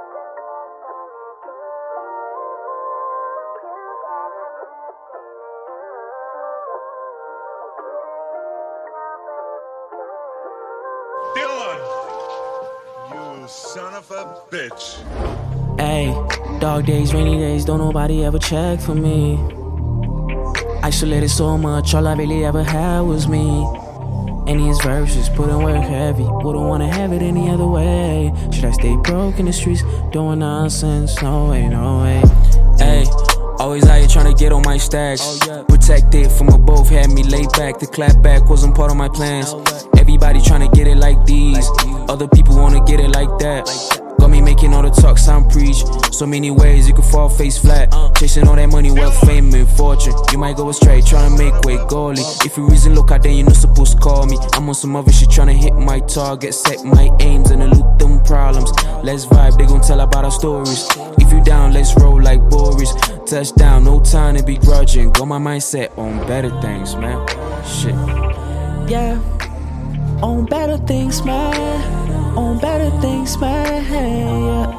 Dylan, you son of a bitch. Ayy, dog days, rainy days, don't nobody ever check for me. Isolated so much, all I really ever had was me. And these verses put in work heavy, wouldn't wanna have it any other way. Should I stay broke in the streets, doing nonsense? No way, no way. Ayy, always out here trying to get on my stacks. Protected from above, had me laid back. The clap back wasn't part of my plans. Everybody trying to get it like these, other people wanna get it like that. Got me making all the talk sound preach. So many ways you can fall face flat. Chasing all that money, wealth, fame, and fortune. You might go astray, trying to make way goalie. If you reason look out there, you not supposed to call me. I'm on some other shit, trying to hit my target, set my aims, and elude them problems. Let's vibe, they gon' tell about our stories. If you down, let's roll like Boris. Touchdown, no time to be grudging. Got my mindset on better things, man. Shit. Yeah, on better things, man. On better things, man, yeah.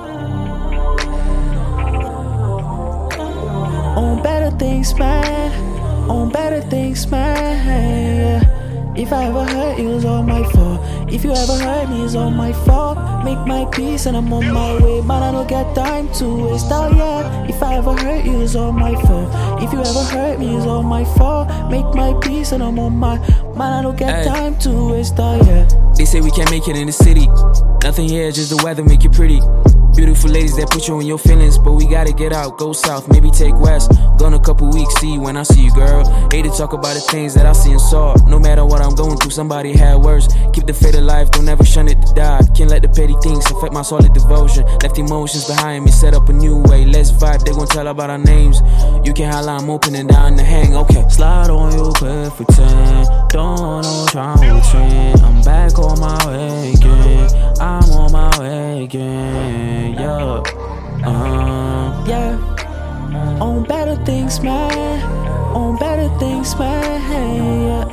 On better things, man. On better things, man, yeah. If I ever hurt you, it's all my fault. If you ever hurt me, it's all my fault. Make my peace and I'm on my way. Man, I don't get time to waste, oh yeah. If I ever hurt you, it's all my fault. If you ever hurt me, it's all my fault. Make my peace and I'm on my. Man, I don't get time to waste, oh yeah. They say we can't make it in the city. Nothing here, just the weather make it pretty. Beautiful ladies that put you in your feelings, but we gotta get out, go south, maybe take west. Gone a couple weeks, see you when I see you, girl. Hate to talk about the things that I see and saw. No matter what I'm going through, somebody had worse. Keep the faith alive, don't ever shun it to die. Can't let the petty things affect my solid devotion. Left emotions behind me, set up a new way. Let's vibe, they gon' tell about our names. You can holla, I'm opening down the hang, okay. Slide on you, quick for 10. Don't want no drama between. I'm back on my way again. I'm on my way again, yeah. Yeah. On better things, man. On better things, man, yeah.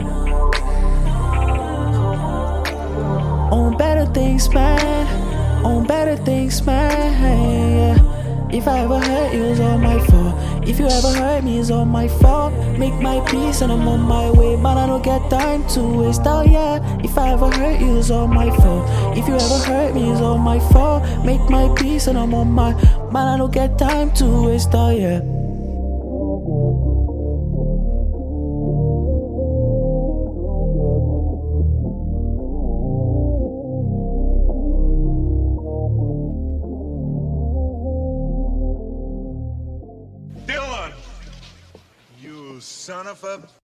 On better things, man. On better things, man, yeah. If I ever hurt you, it's all my fault. If you ever hurt me, it's all my fault. Make my peace and I'm on my way. Man, I don't get time to waste, oh yeah. If I ever hurt you, it's all my fault. If you ever hurt me, it's all my fault. Make my peace and I'm on my. Man, I don't get time to waste, oh yeah. Dylan, you son of a